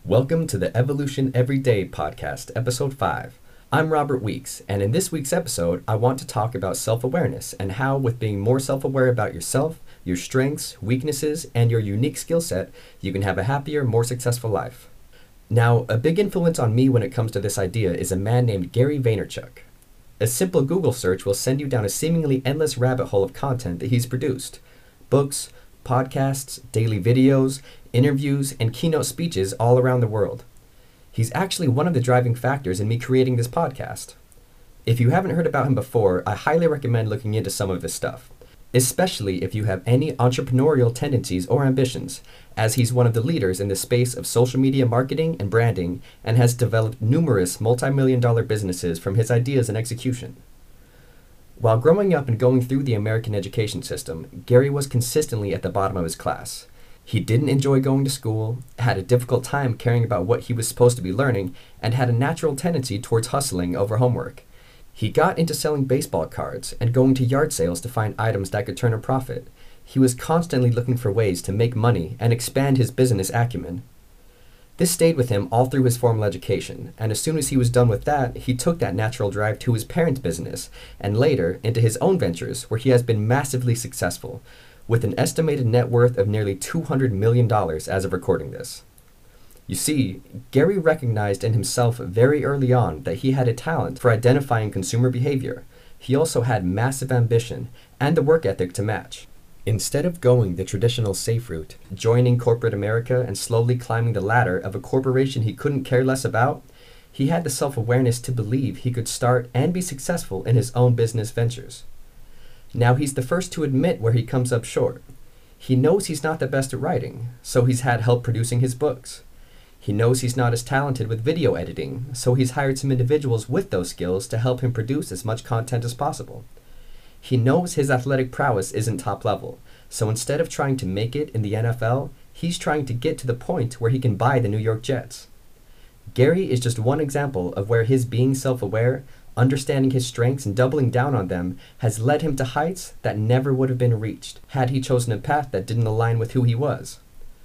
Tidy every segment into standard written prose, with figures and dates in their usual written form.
Welcome to the Evolution Everyday podcast, episode 5. I'm Robert Weeks, and in this week's episode, I want to talk about self-awareness and how, with being more self-aware about yourself, your strengths, weaknesses, and your unique skill set, you can have a happier, more successful life. Now, a big influence on me when it comes to this idea is a man named Gary Vaynerchuk. A simple Google search will send you down a seemingly endless rabbit hole of content that he's produced. Books, podcasts, daily videos, interviews, and keynote speeches all around the world. He's actually one of the driving factors in me creating this podcast. If you haven't heard about him before, I highly recommend looking into some of his stuff, especially if you have any entrepreneurial tendencies or ambitions, as he's one of the leaders in the space of social media marketing and branding and has developed numerous multi-million-dollar businesses from his ideas and execution. While growing up and going through the American education system, Gary was consistently at the bottom of his class. He didn't enjoy going to school, had a difficult time caring about what he was supposed to be learning, and had a natural tendency towards hustling over homework. He got into selling baseball cards and going to yard sales to find items that could turn a profit. He was constantly looking for ways to make money and expand his business acumen. This stayed with him all through his formal education, and as soon as he was done with that, he took that natural drive to his parents' business, and later into his own ventures, where he has been massively successful, with an estimated net worth of nearly $200 million as of recording this. You see, Gary recognized in himself very early on that he had a talent for identifying consumer behavior. He also had massive ambition and the work ethic to match. Instead of going the traditional safe route, joining corporate America and slowly climbing the ladder of a corporation he couldn't care less about, he had the self-awareness to believe he could start and be successful in his own business ventures. Now he's the first to admit where he comes up short. He knows he's not the best at writing, so he's had help producing his books. He knows he's not as talented with video editing, so he's hired some individuals with those skills to help him produce as much content as possible. He knows his athletic prowess isn't top level, so instead of trying to make it in the NFL, he's trying to get to the point where he can buy the New York Jets. Gary is just one example of where his being self-aware, understanding his strengths and doubling down on them has led him to heights that never would have been reached had he chosen a path that didn't align with who he was.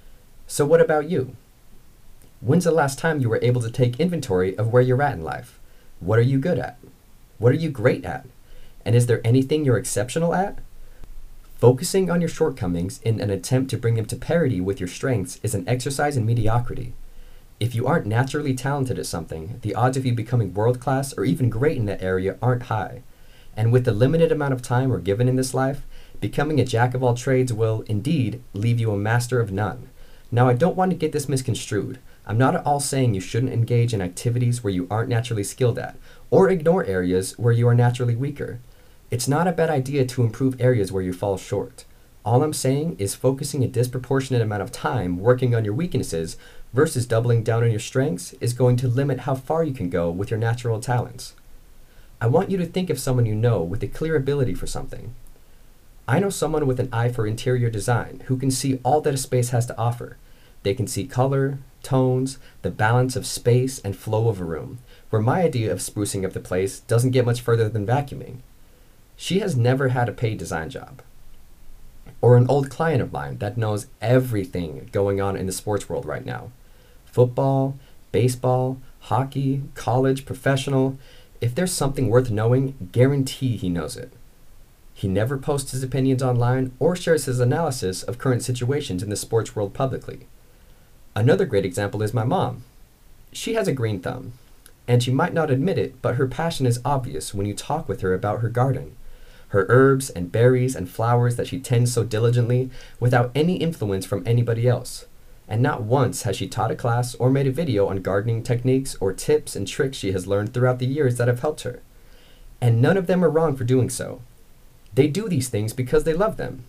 So what about you? When's the last time you were able to take inventory of where you're at in life? What are you good at? What are you great at? And is there anything you're exceptional at? Focusing on your shortcomings in an attempt to bring them to parity with your strengths is an exercise in mediocrity. If you aren't naturally talented at something, the odds of you becoming world-class or even great in that area aren't high. And with the limited amount of time we're given in this life, becoming a jack of all trades will, indeed, leave you a master of none. Now, I don't want to get this misconstrued. I'm not at all saying you shouldn't engage in activities where you aren't naturally skilled at, or ignore areas where you are naturally weaker. It's not a bad idea to improve areas where you fall short. All I'm saying is focusing a disproportionate amount of time working on your weaknesses versus doubling down on your strengths is going to limit how far you can go with your natural talents. I want you to think of someone you know with a clear ability for something. I know someone with an eye for interior design who can see all that a space has to offer. They can see color, tones, the balance of space and flow of a room, where my idea of sprucing up the place doesn't get much further than vacuuming. She has never had a paid design job. Or an old client of mine that knows everything going on in the sports world right now. Football, baseball, hockey, college, professional. If there's something worth knowing, guarantee he knows it. He never posts his opinions online or shares his analysis of current situations in the sports world publicly. Another great example is my mom. She has a green thumb, and she might not admit it, but her passion is obvious when you talk with her about her garden. Her herbs and berries and flowers that she tends so diligently without any influence from anybody else. And not once has she taught a class or made a video on gardening techniques or tips and tricks she has learned throughout the years that have helped her. And none of them are wrong for doing so. They do these things because they love them.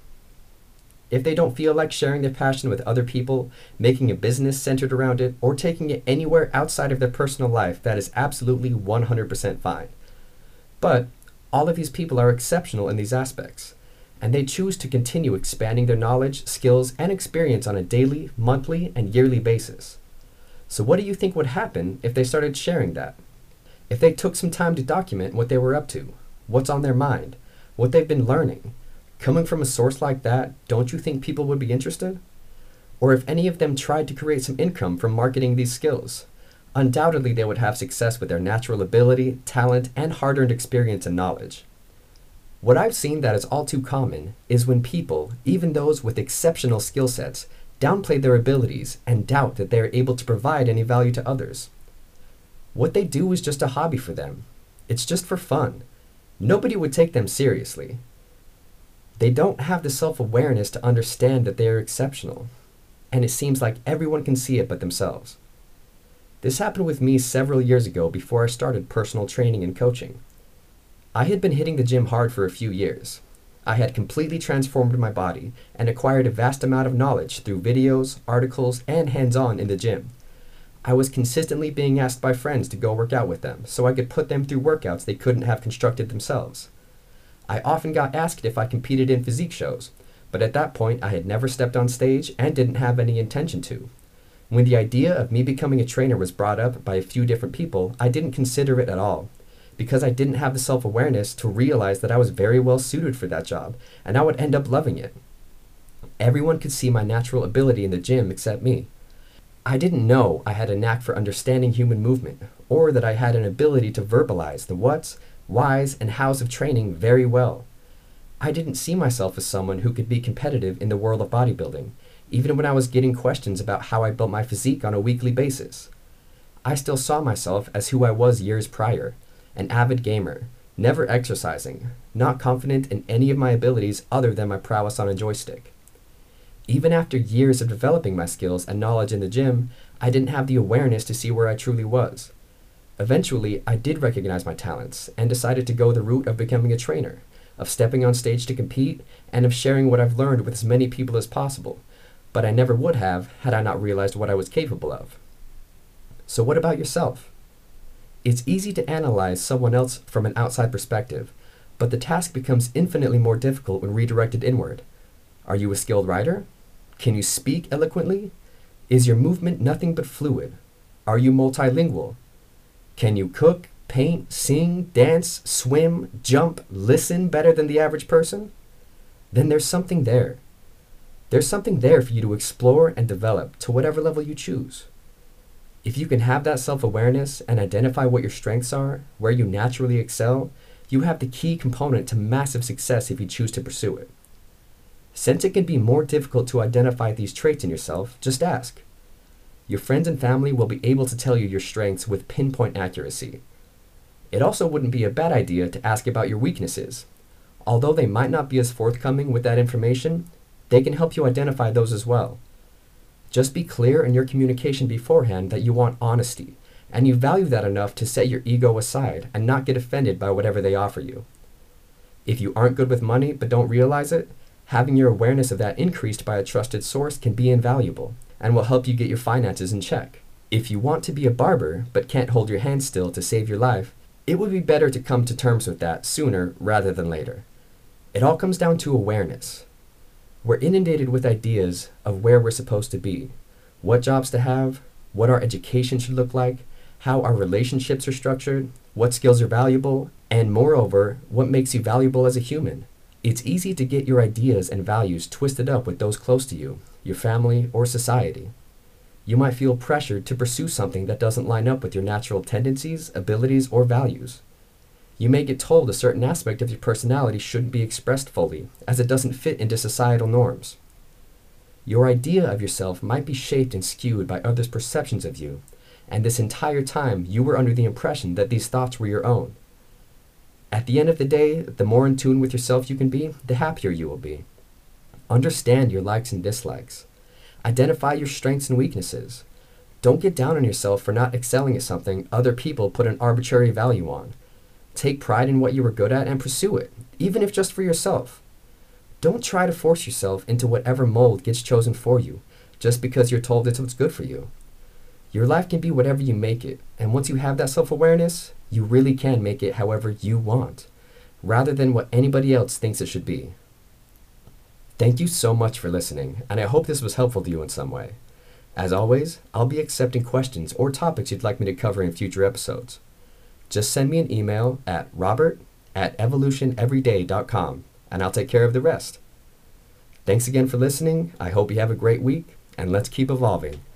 If they don't feel like sharing their passion with other people, making a business centered around it, or taking it anywhere outside of their personal life, that is absolutely 100% fine. But all of these people are exceptional in these aspects, and they choose to continue expanding their knowledge, skills, and experience on a daily, monthly, and yearly basis. So what do you think would happen if they started sharing that? If they took some time to document what they were up to, what's on their mind, what they've been learning? Coming from a source like that, don't you think people would be interested? or if any of them tried to create some income from marketing these skills. Undoubtedly, they would have success with their natural ability, talent, and hard-earned experience and knowledge. What I've seen that is all too common is when people, even those with exceptional skill sets, downplay their abilities and doubt that they are able to provide any value to others. What they do is just a hobby for them. It's just for fun. Nobody would take them seriously. They don't have the self-awareness to understand that they are exceptional, and it seems like everyone can see it but themselves. This happened with me several years ago before I started personal training and coaching. I had been hitting the gym hard for a few years. I had completely transformed my body and acquired a vast amount of knowledge through videos, articles, and hands-on in the gym. I was consistently being asked by friends to go work out with them so I could put them through workouts they couldn't have constructed themselves. I often got asked if I competed in physique shows, but at that point I had never stepped on stage and didn't have any intention to. When the idea of me becoming a trainer was brought up by a few different people, I didn't consider it at all, because I didn't have the self-awareness to realize that I was very well suited for that job, and I would end up loving it. Everyone could see my natural ability in the gym except me. I didn't know I had a knack for understanding human movement, or that I had an ability to verbalize the whats, whys, and hows of training very well. I didn't see myself as someone who could be competitive in the world of bodybuilding, even when I was getting questions about how I built my physique on a weekly basis. I still saw myself as who I was years prior, an avid gamer, never exercising, not confident in any of my abilities other than my prowess on a joystick. Even after years of developing my skills and knowledge in the gym, I didn't have the awareness to see where I truly was. Eventually, I did recognize my talents and decided to go the route of becoming a trainer, of stepping on stage to compete, and of sharing what I've learned with as many people as possible, but I never would have had I not realized what I was capable of. So what about yourself? It's easy to analyze someone else from an outside perspective, but the task becomes infinitely more difficult when redirected inward. Are you a skilled writer? Can you speak eloquently? Is your movement nothing but fluid? Are you multilingual? Can you cook, paint, sing, dance, swim, jump, listen better than the average person? Then there's something there. There's something there for you to explore and develop to whatever level you choose. If you can have that self-awareness and identify what your strengths are, where you naturally excel, you have the key component to massive success if you choose to pursue it. Since it can be more difficult to identify these traits in yourself, just ask. Your friends and family will be able to tell you your strengths with pinpoint accuracy. It also wouldn't be a bad idea to ask about your weaknesses. Although they might not be as forthcoming with that information, they can help you identify those as well. Just be clear in your communication beforehand that you want honesty, and you value that enough to set your ego aside and not get offended by whatever they offer you. If you aren't good with money but don't realize it, having your awareness of that increased by a trusted source can be invaluable and will help you get your finances in check. If you want to be a barber but can't hold your hand still to save your life, it would be better to come to terms with that sooner rather than later. It all comes down to awareness. We're inundated with ideas of where we're supposed to be, what jobs to have, what our education should look like, how our relationships are structured, what skills are valuable, and moreover, what makes you valuable as a human. It's easy to get your ideas and values twisted up with those close to you, your family, or society. You might feel pressured to pursue something that doesn't line up with your natural tendencies, abilities, or values. You may get told a certain aspect of your personality shouldn't be expressed fully, as it doesn't fit into societal norms. Your idea of yourself might be shaped and skewed by others' perceptions of you, and this entire time you were under the impression that these thoughts were your own. At the end of the day, the more in tune with yourself you can be, the happier you will be. Understand your likes and dislikes. Identify your strengths and weaknesses. Don't get down on yourself for not excelling at something other people put an arbitrary value on. Take pride in what you are good at and pursue it, even if just for yourself. Don't try to force yourself into whatever mold gets chosen for you, just because you're told it's what's good for you. Your life can be whatever you make it, and once you have that self-awareness, you really can make it however you want, rather than what anybody else thinks it should be. Thank you so much for listening, and I hope this was helpful to you in some way. As always, I'll be accepting questions or topics you'd like me to cover in future episodes. Just send me an email at robert@evolutioneveryday.com, and I'll take care of the rest. Thanks again for listening. I hope you have a great week, and let's keep evolving.